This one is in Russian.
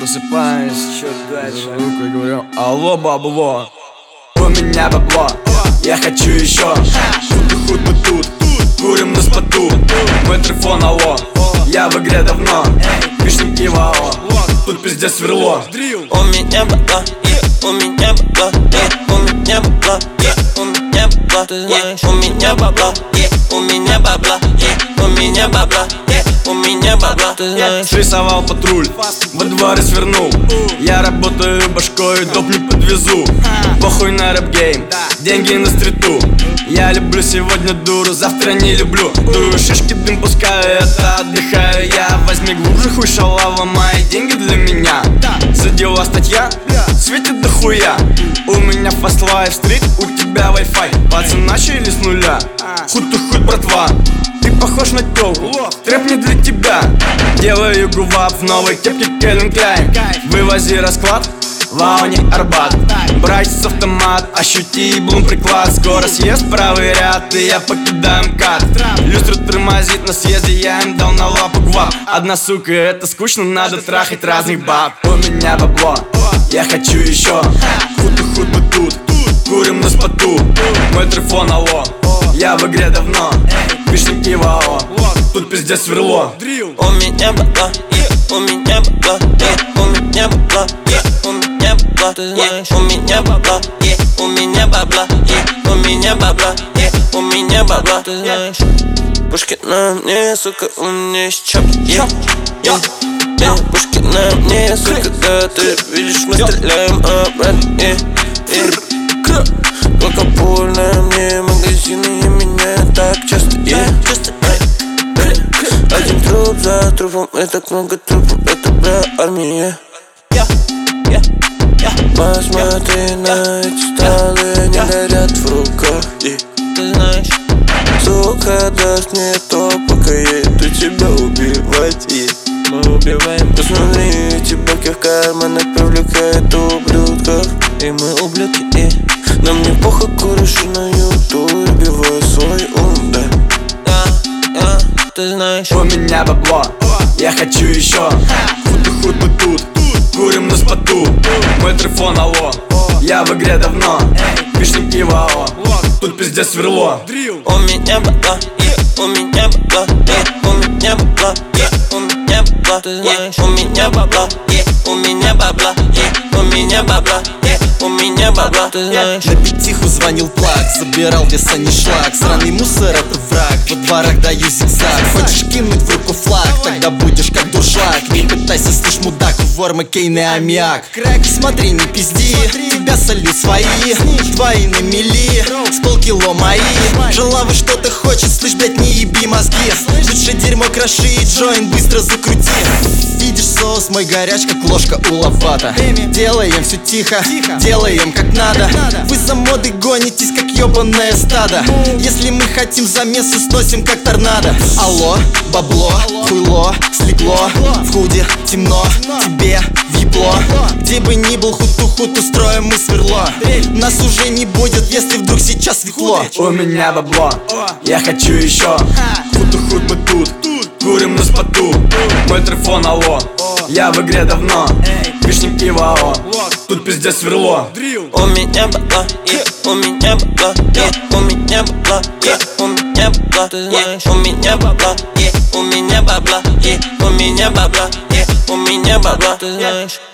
Просыпаюсь, чё дальше? Руку и говорю: алло, бабло. У меня бабло, я хочу еще. Худ мы тут, курим на споту. Мой телефон, алло, я в игре давно. Вишенки в АО, тут пиздец сверло. У меня бабло, у меня бабло, у меня бабло, у меня бабло, ты знаешь. У меня бабло, у меня бабло, у меня бабло, у меня бабло, ты знаешь. Срисовал патруль, во дворе свернул. Я работаю башкой, доп не подвезу. Похуй на рэп-гейм, деньги на стриту. Я люблю сегодня дуру, завтра не люблю. Дую шишки, дым пускаю, это отдыхаю я. Возьми глубже, хуй шалава, мои деньги для меня. За дела статья, светит дохуя. У меня fast life стрит, у тебя Wi-Fi. Пацаны начали с нуля, худ-то-худ, братва. Ты похож на тёлку, трэп не для тебя. Делаю гувап в новой кепке Calvin Klein. Вывози расклад, Лауни, Арбат. Братец автомат, ощути блум приклад. Скоро съезд правый ряд, и я покидаю МКАД. Люстру тормозит на съезде, я им дал на лапу гвап. Одна сука, это скучно, надо трахать разных баб. У меня бабло, я хочу еще. Худ мы тут, курим на споту. Мой телефон, алло, я в игре давно. Вишенки в АО, тут пиздец сверло. У меня бабло, у меня бабло, у меня бабло, у меня бабло, ты знаешь. У меня бабло, у меня бабло, у меня бабло, у меня бабло, ты знаешь. Пушки на мне, сука, у меня есть чап. Пушки на мне, сука, да ты видишь, мы стреляем обратно. Алкогольная мне магазины, и меня так часто. Один труп за трупом, это много трупов, это бля армия. Посмотри на эти столы, они горят в руках. Ты знаешь, сука, даст мне то, пока я иду тебя убивать. Мы убиваем. Посмотри, эти баки в карманах привлекают ублюдков. И мы ублюдки, нам не похуй, куришь на ютубе, убиваю свой ум, да. Ты знаешь. У меня бабло, я хочу еще. Худ мы тут, курим на споту. Мой телефон, алло, я в игре давно. Вишенки в АО, тут пиздец сверло. У меня бабло, у меня бабло, у меня бабло, у меня бабло, ты знаешь. У меня бабло, у меня бабло, у меня бабло, у меня бабло, ты знаешь. На пятиху звонил плак, забирал вес, а не шлак. Сраный мусор, это враг, во дворах даю зигзаг. Хочешь кинуть в руку флаг, тогда будешь как дуршлаг. Не пытайся, слышь, мудак, вор Маккейн и аммиак. Смотри, не пизди, тебя солю свои. Твои на мели, с полкило мои. Жила вы что-то хочет, слышь, блять, не еби мозги. Лучше дерьмо кроши и джойнт быстро закрути. Видишь соус мой горяч, как ложка у лопата. Делаем все тихо, делаем как надо. Вы за моды гонитесь, как ебаное стадо. Если мы хотим замесы, сносим как торнадо. Алло, бабло, хуйло, слегло. В худе темно, тебе въебло. Где бы ни был худ-ту-худ, устроим мы сверло. Нас уже не будет, если вдруг сейчас светло. У меня бабло, я хочу еще. Худ мы тут, курим на споту. Мой телефон, алло, я в игре давно. Вишенки в АО, тут пиздец сверло. У меня бабло, у меня бабло, у меня бабло, у меня бабло, ты знаешь. У меня бабло, у меня бабло, у меня бабло, у меня бабло, ты знаешь.